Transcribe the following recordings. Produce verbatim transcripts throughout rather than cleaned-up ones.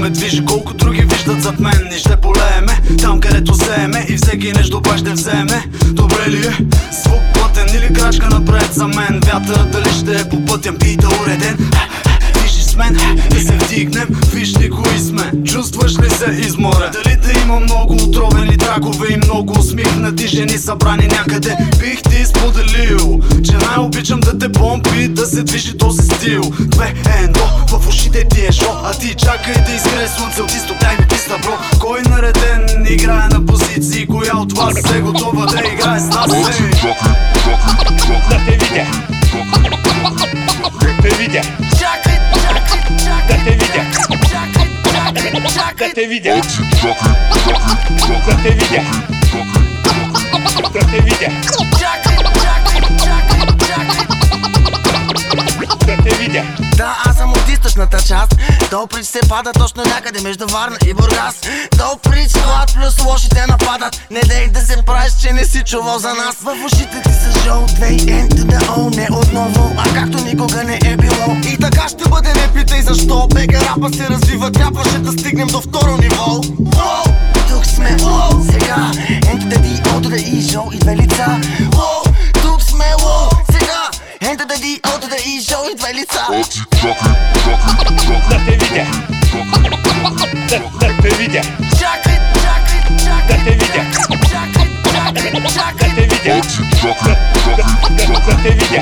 ме движи, колко други виждат зад мен. И ще полееме там, където вземе, и всеки нещо пак ще вземе. Добре ли е? Звук плътен или крачка напред за мен? Вятърът дали ще е по пътя, пита уреден. Виж с мен, да се вдигнем, виж ли кои сме. Чувстваш ли се изморен? Дали да има много отровени тракове и много усмихнати жени събрани някъде? Бих ти споделил, че най-обичам да те помпи, да се движи този стил. Две, едно, в ушите ти е шо, а ти чакай да изгре слънце от изток, дай ми писта, бро. Кой нареден играе на позиции, коя от вас е готова да играе с нас? Да те видя, да те видя, Чакай, чакай, чакай, да те видя, чакай, чакай, чакай. да те видя, да те видя, да те видя, Чакай, чакай, чакай, чакай. да те видя. Да, аз съм от източната част. Добрич се пада точно някъде между Варна и Бургас. Добрич, склад плюс лошите нападат. Не дей да се правиш, че не си чувал за нас. В ушите ти са жол, две N to the O, не отново, а както никога не е било. И така ще бъде, не питай защо. Бега рапа се развива, трябваше да стигнем до второ ниво. Воу, тук сме, воу, сега N to the D, O to the E, шоу и две лица. Воу, тук сме, воу, сега N to the D, O to the E, шоу и две лица. Да те видя, да, да те видя, Чакай, чакай, чакай. да те видя, Чакай, чакай, да чакай. те видя, да, да, да те видя,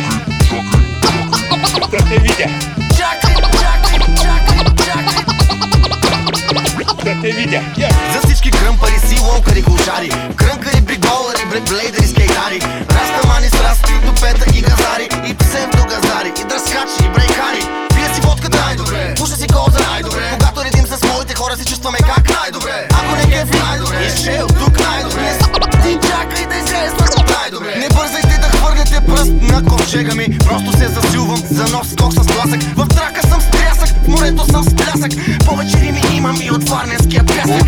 да те видя, Чакай, чакай, чакай, чакай. да те видя. За всички кръмпари, си лонкари, глушари, крънкари, бигболари, блейдери, скейтари, растамани с расти, тупета и газари, и псевдогазари, и дръскачи, и брейкари. Пия си водката най-добре, пуша си коза най-добре. Когато редим с моите хора, се чувстваме как най-добре. Ако не кефи най-добре, изчел тук най-добре. Ти чакай да изглежда най-добре. Не бързайте да хвърляте пръст на ковчега ми. Просто се засилвам за нов скок с тласък. В трака съм с трясък, в морето съм с плясък. Повече рими имам и от варненския пясък.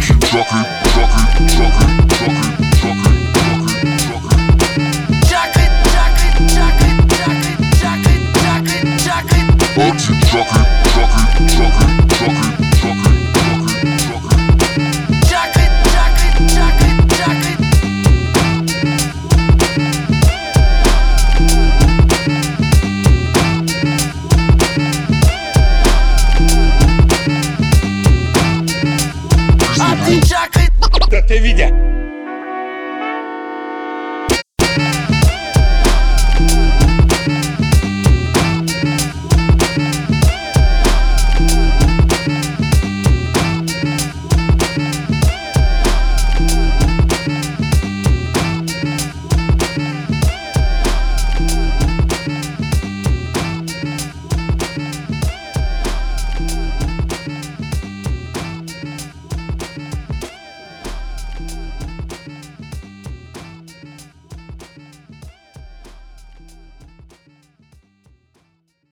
Чакай, чакай, чакай, чакай, чакай, чакай, чакай. Чакай, чакай, чакай, чакай. А ти чакай. Да те видя.